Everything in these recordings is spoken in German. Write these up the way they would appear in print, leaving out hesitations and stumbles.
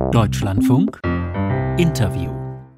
Deutschlandfunk Interview.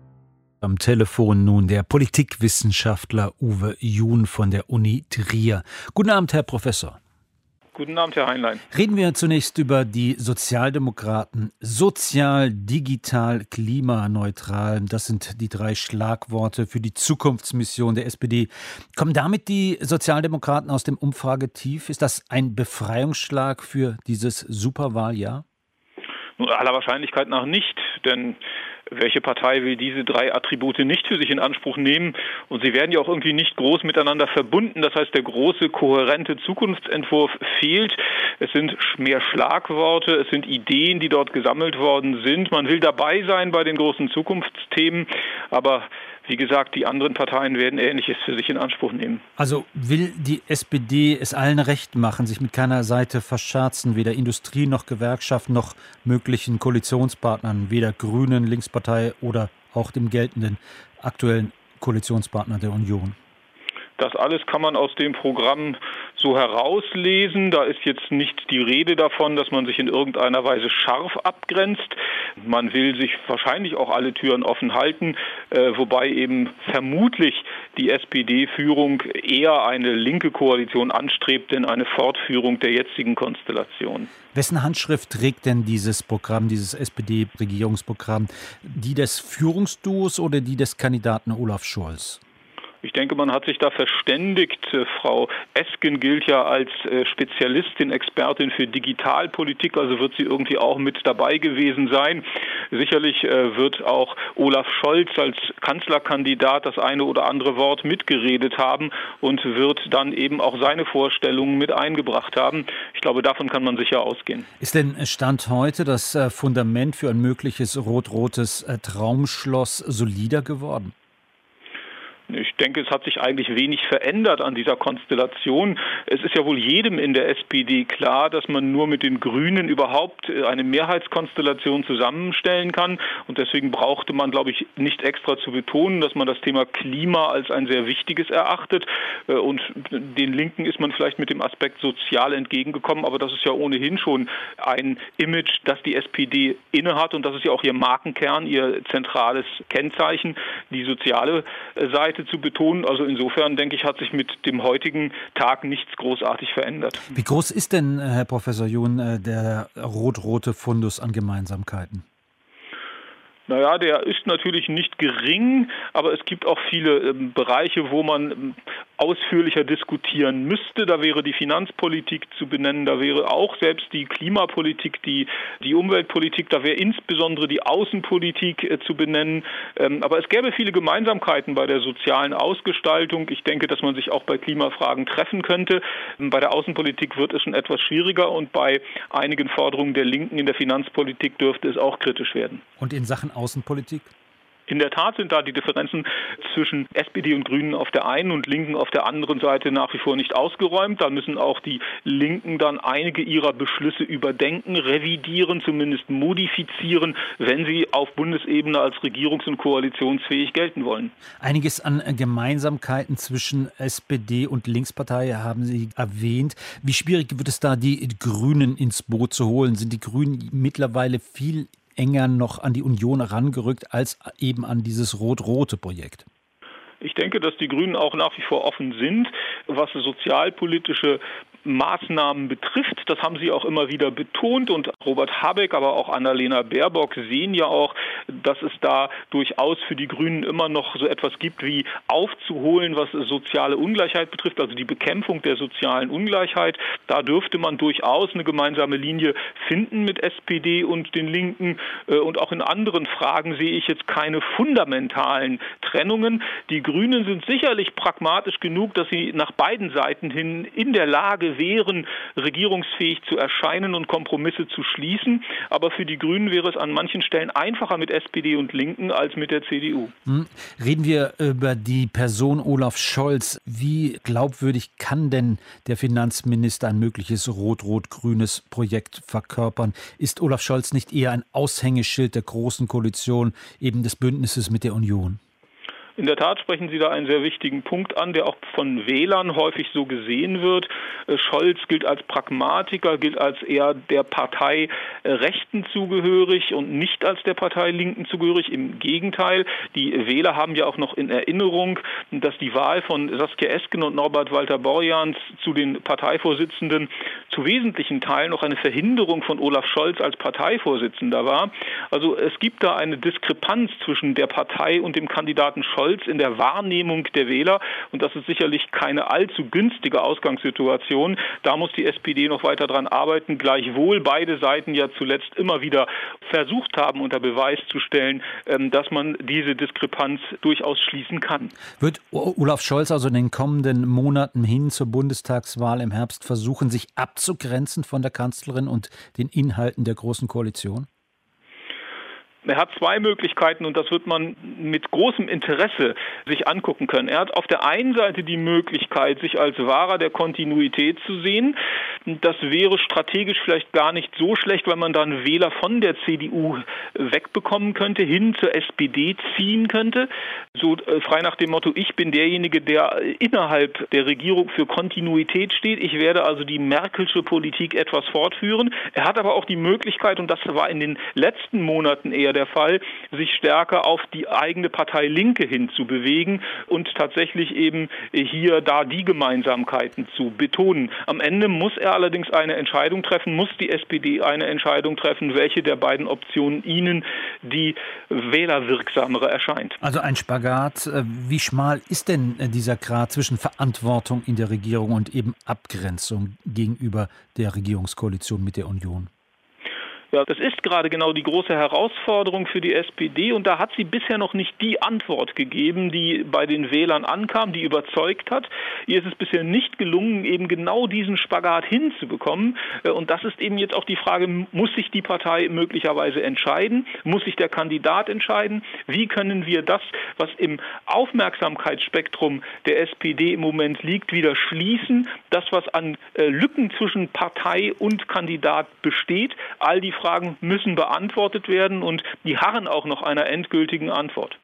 Am Telefon nun der Politikwissenschaftler Uwe Jun von der Uni Trier. Guten Abend, Herr Professor. Guten Abend, Herr Heinlein. Reden wir zunächst über die Sozialdemokraten. Sozial, digital, klimaneutral. Das sind die 3 Schlagworte für die Zukunftsmission der SPD. Kommen damit die Sozialdemokraten aus dem Umfragetief? Ist das ein Befreiungsschlag für dieses Superwahljahr? Nun, aller Wahrscheinlichkeit nach nicht, denn welche Partei will diese 3 Attribute nicht für sich in Anspruch nehmen? Und sie werden ja auch irgendwie nicht groß miteinander verbunden. Das heißt, der große, kohärente Zukunftsentwurf fehlt. Es sind mehr Schlagworte, es sind Ideen, die dort gesammelt worden sind. Man will dabei sein bei den großen Zukunftsthemen, aber wie gesagt, die anderen Parteien werden Ähnliches für sich in Anspruch nehmen. Also will die SPD es allen recht machen, sich mit keiner Seite verscherzen, weder Industrie noch Gewerkschaft noch möglichen Koalitionspartnern, weder Grünen, Linkspartei oder auch dem geltenden aktuellen Koalitionspartner der Union? Das alles kann man aus dem Programm so herauslesen. Da ist jetzt nicht die Rede davon, dass man sich in irgendeiner Weise scharf abgrenzt. Man will sich wahrscheinlich auch alle Türen offen halten, wobei eben vermutlich die SPD-Führung eher eine linke Koalition anstrebt, denn eine Fortführung der jetzigen Konstellation. Wessen Handschrift trägt denn dieses Programm, dieses SPD-Regierungsprogramm? Die des Führungsduos oder die des Kandidaten Olaf Scholz? Ich denke, man hat sich da verständigt. Frau Esken gilt ja als Spezialistin, Expertin für Digitalpolitik, also wird sie irgendwie auch mit dabei gewesen sein. Sicherlich wird auch Olaf Scholz als Kanzlerkandidat das eine oder andere Wort mitgeredet haben und wird dann eben auch seine Vorstellungen mit eingebracht haben. Ich glaube, davon kann man sicher ausgehen. Ist denn Stand heute das Fundament für ein mögliches rot-rotes Traumschloss solider geworden? Ich denke, es hat sich eigentlich wenig verändert an dieser Konstellation. Es ist ja wohl jedem in der SPD klar, dass man nur mit den Grünen überhaupt eine Mehrheitskonstellation zusammenstellen kann. Und deswegen brauchte man, glaube ich, nicht extra zu betonen, dass man das Thema Klima als ein sehr wichtiges erachtet. Und den Linken ist man vielleicht mit dem Aspekt sozial entgegengekommen. Aber das ist ja ohnehin schon ein Image, das die SPD innehat. Und das ist ja auch ihr Markenkern, ihr zentrales Kennzeichen, die soziale Seite zu betonen. Also insofern, denke ich, hat sich mit dem heutigen Tag nichts großartig verändert. Wie groß ist denn, Herr Professor Jun, der rot-rote Fundus an Gemeinsamkeiten? Naja, der ist natürlich nicht gering, aber es gibt auch viele Bereiche, wo man ausführlicher diskutieren müsste. Da wäre die Finanzpolitik zu benennen, da wäre auch selbst die Klimapolitik, die Umweltpolitik, da wäre insbesondere die Außenpolitik zu benennen. Aber es gäbe viele Gemeinsamkeiten bei der sozialen Ausgestaltung. Ich denke, dass man sich auch bei Klimafragen treffen könnte. Bei der Außenpolitik wird es schon etwas schwieriger und bei einigen Forderungen der Linken in der Finanzpolitik dürfte es auch kritisch werden. Und in Sachen Außenpolitik? In der Tat sind da die Differenzen zwischen SPD und Grünen auf der einen und Linken auf der anderen Seite nach wie vor nicht ausgeräumt. Da müssen auch die Linken dann einige ihrer Beschlüsse überdenken, revidieren, zumindest modifizieren, wenn sie auf Bundesebene als regierungs- und koalitionsfähig gelten wollen. Einiges an Gemeinsamkeiten zwischen SPD und Linkspartei haben Sie erwähnt. Wie schwierig wird es da, die Grünen ins Boot zu holen? Sind die Grünen mittlerweile viel enger noch an die Union herangerückt als eben an dieses rot-rote Projekt? Ich denke, dass die Grünen auch nach wie vor offen sind, was sozialpolitische Maßnahmen betrifft. Das haben sie auch immer wieder betont und Robert Habeck, aber auch Annalena Baerbock sehen ja auch, dass es da durchaus für die Grünen immer noch so etwas gibt wie aufzuholen, was soziale Ungleichheit betrifft, also die Bekämpfung der sozialen Ungleichheit. Da dürfte man durchaus eine gemeinsame Linie finden mit SPD und den Linken und auch in anderen Fragen sehe ich jetzt keine fundamentalen Trennungen. Die Grünen sind sicherlich pragmatisch genug, dass sie nach beiden Seiten hin in der Lage wären, regierungsfähig zu erscheinen und Kompromisse zu schließen. Aber für die Grünen wäre es an manchen Stellen einfacher mit SPD und Linken als mit der CDU. Reden wir über die Person Olaf Scholz. Wie glaubwürdig kann denn der Finanzminister ein mögliches rot-rot-grünes Projekt verkörpern? Ist Olaf Scholz nicht eher ein Aushängeschild der Großen Koalition, eben des Bündnisses mit der Union? In der Tat sprechen Sie da einen sehr wichtigen Punkt an, der auch von Wählern häufig so gesehen wird. Scholz gilt als Pragmatiker, gilt als eher der Partei Rechten zugehörig und nicht als der Partei Linken zugehörig. Im Gegenteil, die Wähler haben ja auch noch in Erinnerung, dass die Wahl von Saskia Esken und Norbert Walter-Borjans zu den Parteivorsitzenden zu wesentlichen Teilen noch eine Verhinderung von Olaf Scholz als Parteivorsitzender war. Also es gibt da eine Diskrepanz zwischen der Partei und dem Kandidaten Scholz in der Wahrnehmung der Wähler. Und das ist sicherlich keine allzu günstige Ausgangssituation. Da muss die SPD noch weiter dran arbeiten, gleichwohl beide Seiten ja zuletzt immer wieder versucht haben, unter Beweis zu stellen, dass man diese Diskrepanz durchaus schließen kann. Wird Olaf Scholz also in den kommenden Monaten hin zur Bundestagswahl im Herbst versuchen, sich abzugrenzen von der Kanzlerin und den Inhalten der Großen Koalition? Er hat zwei Möglichkeiten und das wird man mit großem Interesse sich angucken können. Er hat auf der einen Seite die Möglichkeit, sich als Wahrer der Kontinuität zu sehen. Das wäre strategisch vielleicht gar nicht so schlecht, weil man dann Wähler von der CDU wegbekommen könnte, hin zur SPD ziehen könnte. So frei nach dem Motto, ich bin derjenige, der innerhalb der Regierung für Kontinuität steht. Ich werde also die Merkelsche Politik etwas fortführen. Er hat aber auch die Möglichkeit, und das war in den letzten Monaten eher der Fall, sich stärker auf die eigene Partei Linke hin zu bewegen und tatsächlich eben hier da die Gemeinsamkeiten zu betonen. Am Ende muss er allerdings eine Entscheidung treffen, muss die SPD eine Entscheidung treffen, welche der beiden Optionen ihnen die wählerwirksamere erscheint. Also ein Spagat. Wie schmal ist denn dieser Grat zwischen Verantwortung in der Regierung und eben Abgrenzung gegenüber der Regierungskoalition mit der Union? Ja, das ist gerade genau die große Herausforderung für die SPD und da hat sie bisher noch nicht die Antwort gegeben, die bei den Wählern ankam, die überzeugt hat. Ihr ist es bisher nicht gelungen, eben genau diesen Spagat hinzubekommen und das ist eben jetzt auch die Frage, muss sich die Partei möglicherweise entscheiden? Muss sich der Kandidat entscheiden? Wie können wir das, was im Aufmerksamkeitsspektrum der SPD im Moment liegt, wieder schließen? Das, was an Lücken zwischen Partei und Kandidat besteht, all die Fragen müssen beantwortet werden und die harren auch noch einer endgültigen Antwort.